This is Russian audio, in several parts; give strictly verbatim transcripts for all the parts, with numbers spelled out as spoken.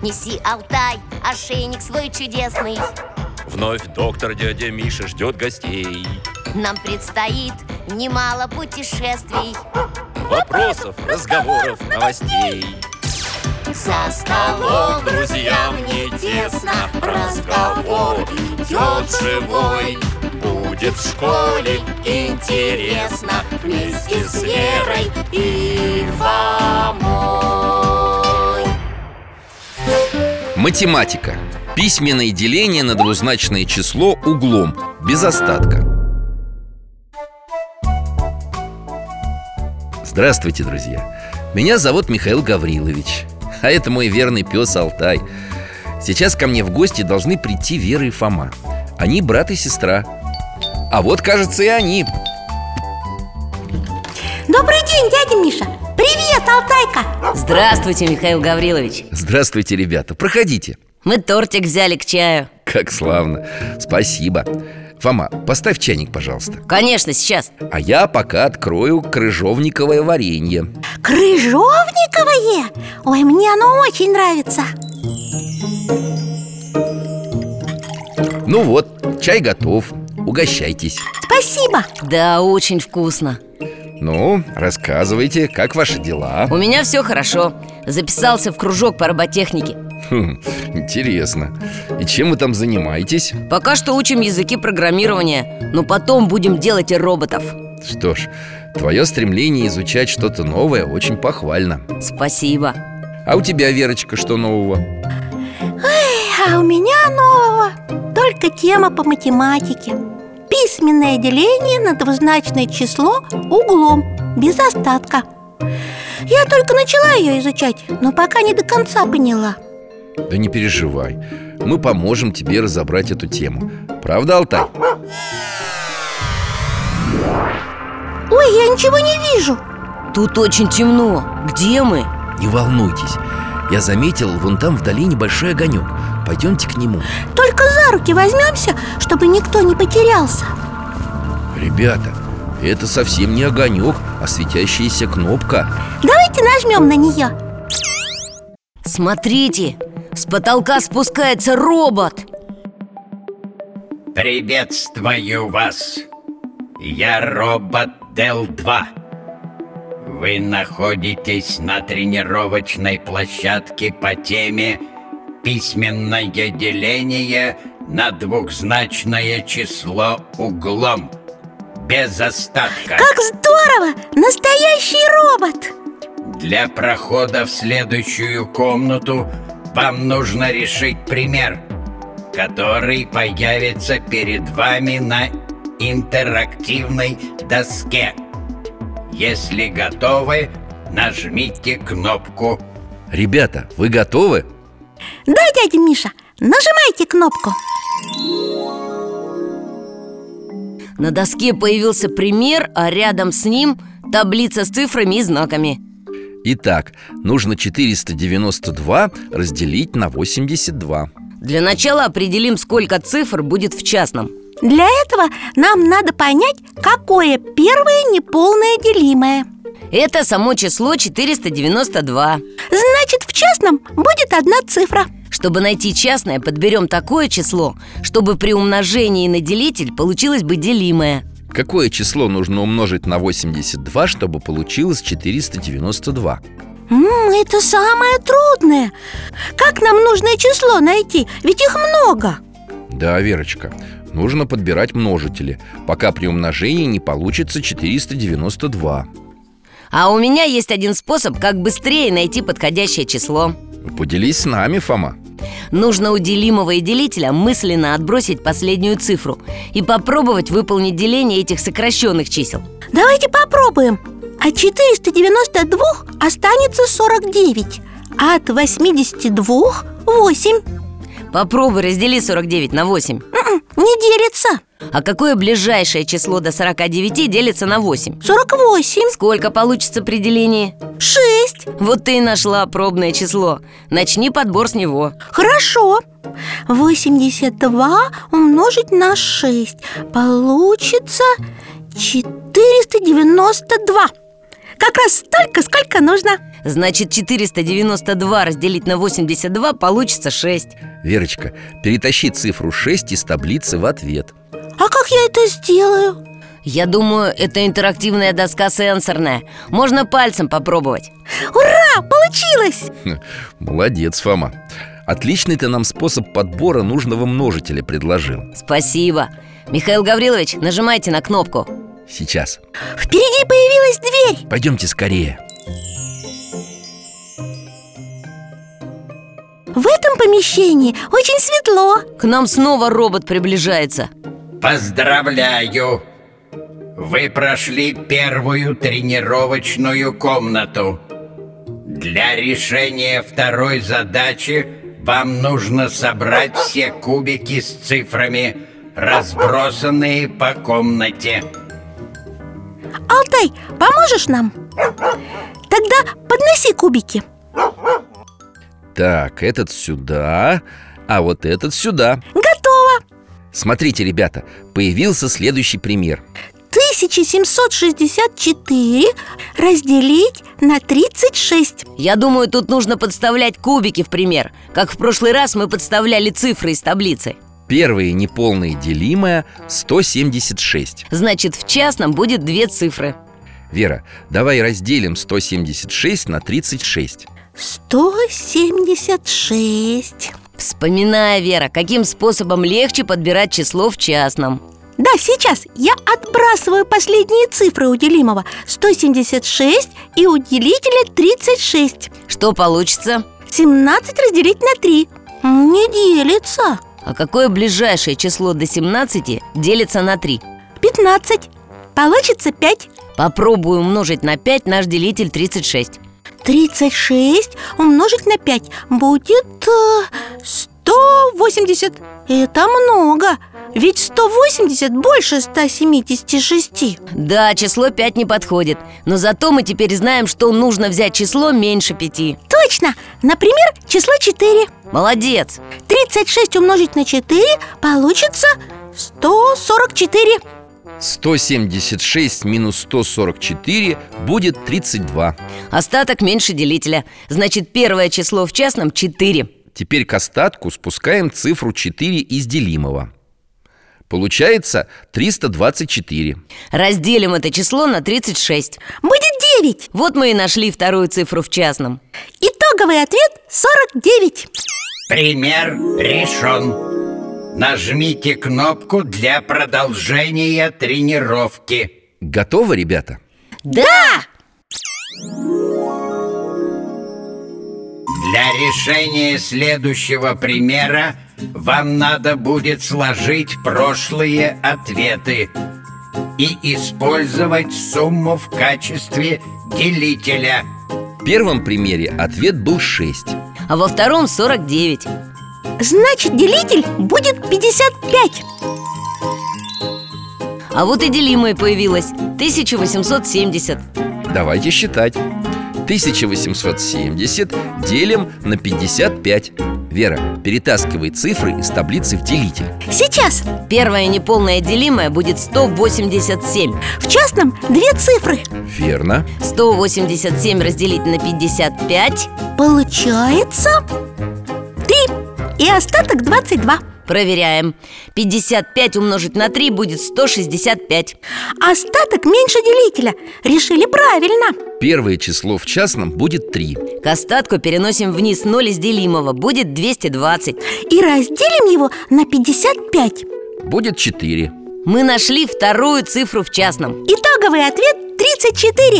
Неси, Алтай, ошейник свой чудесный. Вновь доктор дядя Миша ждет гостей. Нам предстоит немало путешествий, Вопросов, разговоров, новостей. за столом Друзьям не тесно, разговор идет живой. Будет в школе интересно вместе с Верой и Фомой. Математика. Письменное деление на двузначное число углом, без остатка. Здравствуйте, друзья. Меня зовут Михаил Гаврилович, а это мой верный пес Алтай. Сейчас ко мне в гости должны прийти Вера и Фома. Они брат и сестра. А вот, кажется, и они. Добрый день, дядя Миша. Привет, Алтайка. Здравствуйте, Михаил Гаврилович. Здравствуйте, ребята, проходите. Мы тортик взяли к чаю. Как славно, спасибо. Фома, поставь чайник, пожалуйста. Конечно, сейчас. А я пока открою крыжовниковое варенье. Крыжовниковое? Ой, мне оно очень нравится. Ну вот, чай готов, угощайтесь. Спасибо. Да, очень вкусно. Ну, рассказывайте, как ваши дела? У меня все хорошо. Записался в кружок по роботехнике. Хм, интересно. И чем вы там занимаетесь? Пока что учим языки программирования, но потом будем делать и роботов. Что ж, твое стремление изучать что-то новое очень похвально. Спасибо. А у тебя, Верочка, что нового? Ой, а у меня нового только тема по математике. Письменное деление на двузначное число углом, без остатка. Я только начала ее изучать, но пока не до конца поняла. Да не переживай, мы поможем тебе разобрать эту тему. Правда, Алтай? Ой, я ничего не вижу. Тут очень темно. Где мы? Не волнуйтесь, я заметил вон там вдали небольшой огонек. Пойдемте к нему. Только за руки возьмемся, чтобы никто не потерялся. Ребята, это совсем не огонек, а светящаяся кнопка. Давайте нажмем на нее. Смотрите, с потолка спускается робот. Приветствую вас. Я робот Дел два. Вы находитесь на тренировочной площадке по теме «Письменное деление на двухзначное число углом, без остатка». Как здорово! Настоящий робот! Для прохода в следующую комнату вам нужно решить пример, который появится перед вами на интерактивной доске. Если готовы, нажмите кнопку. Ребята, вы готовы? Да, дядя Миша, нажимайте кнопку. На доске появился пример, а рядом с ним таблица с цифрами и знаками. Итак, нужно четыреста девяносто два разделить на восемьдесят два. Для начала определим, сколько цифр будет в частном. Для этого нам надо понять, какое первое неполное делимое. Это само число четыреста девяносто два. Значит, в частном будет одна цифра. Чтобы найти частное, подберем такое число, чтобы при умножении на делитель получилось бы делимое. Какое число нужно умножить на восемьдесят два, чтобы получилось четыреста девяносто два? М-м, это самое трудное. Как нам нужное число найти? Ведь их много. Да, Верочка, нужно подбирать множители, пока при умножении не получится четыреста девяносто два. А у меня есть один способ, как быстрее найти подходящее число. Поделись с нами, Фома. Нужно у делимого и делителя мысленно отбросить последнюю цифру и попробовать выполнить деление этих сокращенных чисел. Давайте попробуем. От четырёхсот девяноста двух останется сорок девять, а от восьмидесяти двух – восемь. Попробуй раздели сорок девять на восемь. М-м, не делится. А какое ближайшее число до сорока девяти делится на восемь? сорок восемь. Сколько получится при делении? шесть. Вот ты и нашла пробное число. Начни подбор с него. Хорошо. восемьдесят два умножить на шесть. Получится четыреста девяносто два. Как раз столько, сколько нужно. Значит, четыреста девяносто два разделить на восемьдесят два получится шесть. Верочка, перетащи цифру шесть из таблицы в ответ. А как я это сделаю? Я думаю, это интерактивная доска сенсорная. Можно пальцем попробовать. Ура! Получилось! Молодец, Фома. Отличный ты нам способ подбора нужного множителя предложил. Спасибо. Михаил Гаврилович, нажимайте на кнопку. Сейчас. Впереди появилась дверь. Пойдемте скорее. В этом помещении очень светло. К нам снова робот приближается. Поздравляю! Вы прошли первую тренировочную комнату. Для решения второй задачи вам нужно собрать все кубики с цифрами, разбросанные по комнате. Алтай, поможешь нам? Тогда подноси кубики. Так, этот сюда, а вот этот сюда. Готово. Смотрите, ребята, появился следующий пример. тысяча семьсот шестьдесят четыре разделить на тридцать шесть. Я думаю, тут нужно подставлять кубики в пример, как в прошлый раз мы подставляли цифры из таблицы. Первое неполное делимое сто семьдесят шесть. Значит, в частном будет две цифры. Вера, давай разделим сто семьдесят шесть на тридцать шесть. сто семьдесят шесть. Вспоминая, Вера, каким способом легче подбирать число в частном. Да, сейчас я отбрасываю последние цифры у делимого сто семьдесят шесть и у делителя тридцать шесть. Что получится? семнадцать разделить на три. Не делится. А какое ближайшее число до семнадцати делится на три? пятнадцать. Получится пять. Попробую умножить на пять наш делитель тридцать шесть. тридцать шесть умножить на пять будет э, сто восемьдесят. Это много. Ведь сто восемьдесят больше ста семидесяти шести. Да, число пять не подходит. Но зато мы теперь знаем, что нужно взять число меньше пяти. Точно! Например, число четыре. Молодец! тридцать шесть умножить на четыре получится сто сорок четыре. сто семьдесят шесть минус сто сорок четыре будет тридцать два. Остаток меньше делителя. Значит, первое число в частном четыре. Теперь к остатку спускаем цифру четыре из делимого. Получается триста двадцать четыре. Разделим это число на тридцать шесть. Будет девять. Вот мы и нашли вторую цифру в частном. Итоговый ответ сорок девять. Пример решен. Нажмите кнопку для продолжения тренировки. Готовы, ребята? Да! Для решения следующего примера вам надо будет сложить прошлые ответы и использовать сумму в качестве делителя. В первом примере ответ был шесть. А во втором сорок девять. Значит, делитель будет пятьдесят пять. А вот и делимое появилось. тысяча восемьсот семьдесят. Давайте считать. тысяча восемьсот семьдесят делим на пятьдесят пять. Вера, перетаскивай цифры из таблицы в делитель. Сейчас. Первое неполное делимое будет сто восемьдесят семь. В частном две цифры. Верно. сто восемьдесят семь разделить на пятьдесят пять. Получается три. И остаток двадцать два. Проверяем. пятьдесят пять умножить на три будет сто шестьдесят пять. Остаток меньше делителя. Решили правильно. Первое число в частном будет три. К остатку переносим вниз ноль из делимого. Будет двести двадцать. И разделим его на пятьдесят пять. Будет четыре. Мы нашли вторую цифру в частном. Итоговый ответ тридцать четыре.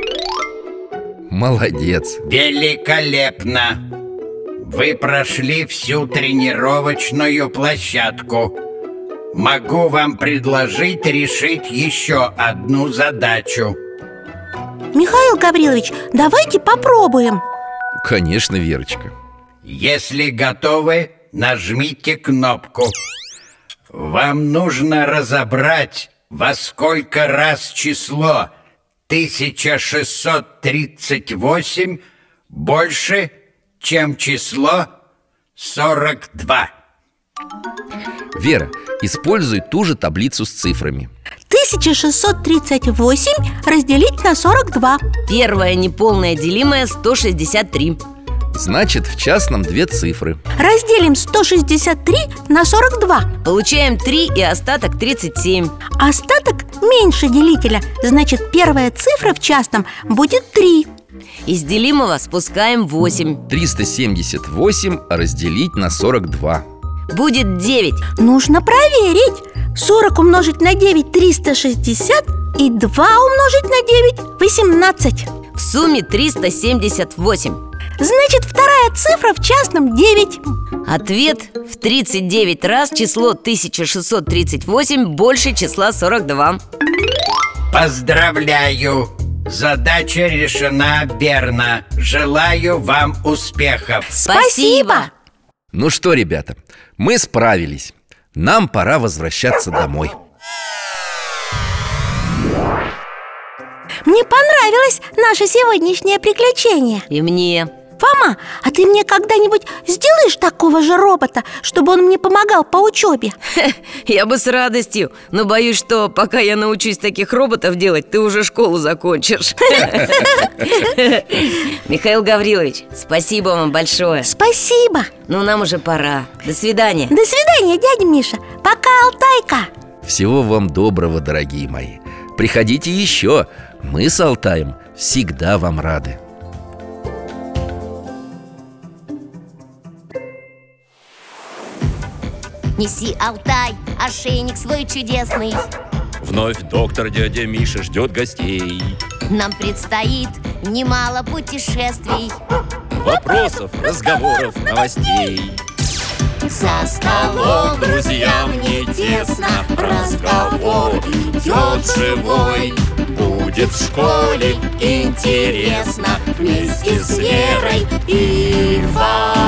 Молодец. Великолепно! Вы прошли всю тренировочную площадку. Могу вам предложить решить еще одну задачу. Михаил Гаврилович, давайте попробуем. Конечно, Верочка. Если готовы, нажмите кнопку. Вам нужно разобрать, во сколько раз число тысяча шестьсот тридцать восемь больше, чем число сорок два. Вера, используй ту же таблицу с цифрами. тысяча шестьсот тридцать восемь разделить на сорок два. Первое неполное делимое сто шестьдесят три. Значит, в частном две цифры. Разделим сто шестьдесят три на сорок два. Получаем три и остаток тридцать семь. Остаток меньше делителя. Значит, первая цифра в частном будет три. Из делимого спускаем восемь. триста семьдесят восемь разделить на сорок два. Будет девять. Нужно проверить. Сорок умножить на девять – триста шестьдесят. И два умножить на девять – восемнадцать. В сумме триста семьдесят восемь. Значит, вторая цифра в частном девять. Ответ: в тридцать девять раз число тысяча шестьсот тридцать восемь больше числа сорок два. Поздравляю! Задача решена верно. Желаю вам успехов. Спасибо! Ну что, ребята, мы справились. Нам пора возвращаться домой. Мне понравилось наше сегодняшнее приключение. И мне. Фома, а ты мне когда-нибудь сделаешь такого же робота, чтобы он мне помогал по учебе? Я бы с радостью, но боюсь, что пока я научусь таких роботов делать, ты уже школу закончишь. Михаил Гаврилович, спасибо вам большое. Спасибо. Ну, нам уже пора. До свидания. До свидания, дядя Миша. Пока, Алтайка. Всего вам доброго, дорогие мои. Приходите еще. Мы с Алтаем всегда вам рады. Неси, Алтай, ошейник свой чудесный. Вновь доктор дядя Миша ждет гостей. Нам предстоит немало путешествий. Вопросов, разговоров, новостей. За столом друзьям не тесно, разговор идет живой. Будет в школе Интересно вместе с Верой и Варей.